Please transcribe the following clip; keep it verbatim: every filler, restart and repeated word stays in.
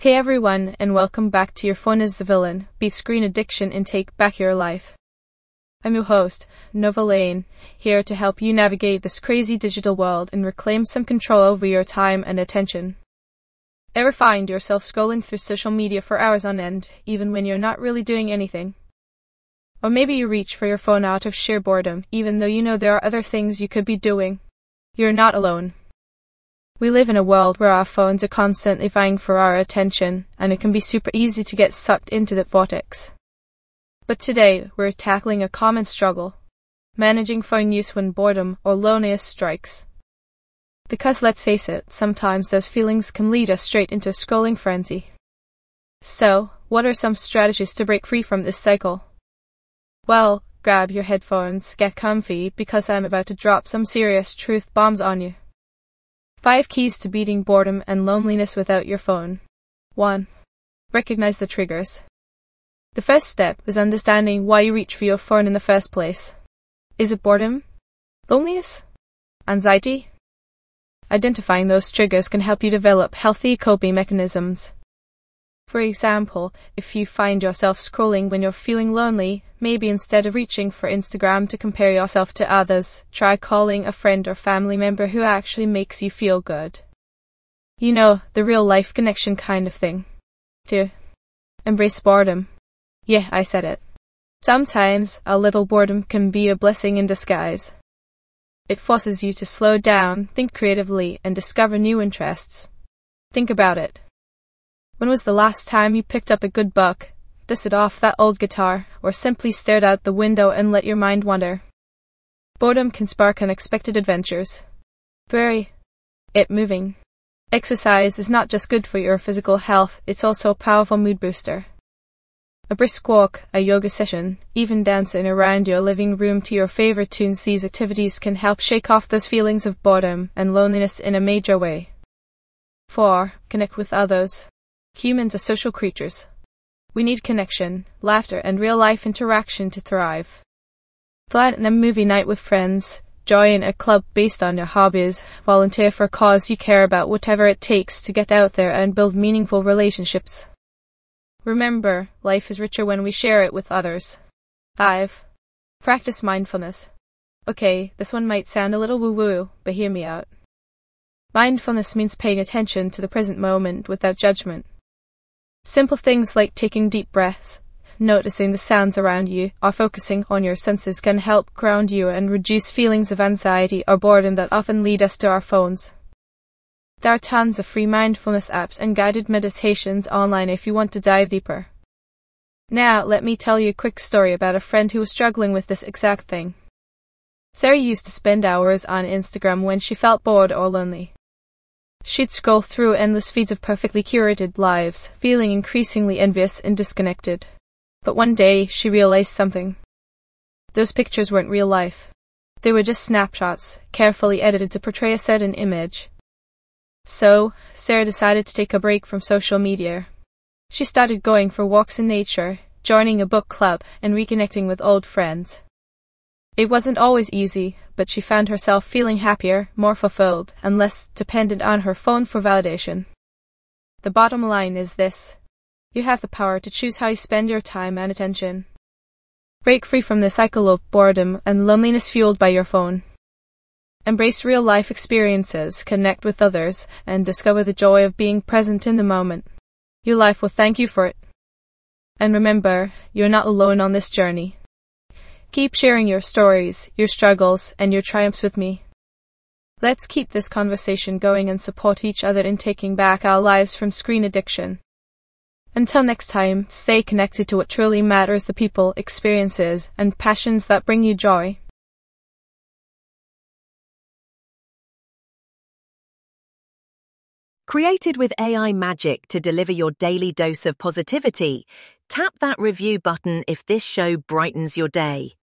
Hey everyone, and welcome back to Your Phone is the Villain, Beat Screen Addiction and Take Back Your Life. I'm your host, Nova Lane, here to help you navigate this crazy digital world and reclaim some control over your time and attention. Ever find yourself scrolling through social media for hours on end, even when you're not really doing anything? Or maybe you reach for your phone out of sheer boredom, even though you know there are other things you could be doing. You're not alone. We live in a world where our phones are constantly vying for our attention, and it can be super easy to get sucked into that vortex. But today, we're tackling a common struggle: managing phone use when boredom or loneliness strikes. Because let's face it, sometimes those feelings can lead us straight into a scrolling frenzy. So, what are some strategies to break free from this cycle? Well, grab your headphones, get comfy, because I'm about to drop some serious truth bombs on you. Five keys to beating boredom and loneliness without your phone. one. Recognize the triggers. The first step is understanding why you reach for your phone in the first place. Is it boredom? Loneliness? Anxiety? Identifying those triggers can help you develop healthy coping mechanisms. For example, if you find yourself scrolling when you're feeling lonely, maybe instead of reaching for Instagram to compare yourself to others, try calling a friend or family member who actually makes you feel good. You know, the real life connection kind of thing. two. Embrace boredom. Yeah, I said it. Sometimes, a little boredom can be a blessing in disguise. It forces you to slow down, think creatively, and discover new interests. Think about it. When was the last time you picked up a good book, dusted off that old guitar, or simply stared out the window and let your mind wander? Boredom can spark unexpected adventures. three. Get moving. Exercise is not just good for your physical health, it's also a powerful mood booster. A brisk walk, a yoga session, even dancing around your living room to your favorite tunes, these activities can help shake off those feelings of boredom and loneliness in a major way. four. Connect with others. Humans are social creatures. We need connection, laughter, and real-life interaction to thrive. Plan a movie night with friends, join a club based on your hobbies, volunteer for a cause you care about, whatever it takes to get out there and build meaningful relationships. Remember, life is richer when we share it with others. five. Practice mindfulness. Okay, this one might sound a little woo-woo, but hear me out. Mindfulness means paying attention to the present moment without judgment. Simple things like taking deep breaths, noticing the sounds around you, or focusing on your senses can help ground you and reduce feelings of anxiety or boredom that often lead us to our phones. There are tons of free mindfulness apps and guided meditations online if you want to dive deeper. Now, let me tell you a quick story about a friend who was struggling with this exact thing. Sarah used to spend hours on Instagram when she felt bored or lonely. She'd scroll through endless feeds of perfectly curated lives, feeling increasingly envious and disconnected. But one day, she realized something. Those pictures weren't real life. They were just snapshots, carefully edited to portray a certain image. So, Sarah decided to take a break from social media. She started going for walks in nature, joining a book club, and reconnecting with old friends. It wasn't always easy, but she found herself feeling happier, more fulfilled, and less dependent on her phone for validation. The bottom line is this: you have the power to choose how you spend your time and attention. Break free from the cycle of boredom and loneliness fueled by your phone. Embrace real-life experiences, connect with others, and discover the joy of being present in the moment. Your life will thank you for it. And remember, you're not alone on this journey. Keep sharing your stories, your struggles, and your triumphs with me. Let's keep this conversation going and support each other in taking back our lives from screen addiction. Until next time, stay connected to what truly matters: the people, experiences, and passions that bring you joy. Created with A I magic to deliver your daily dose of positivity, tap that review button if this show brightens your day.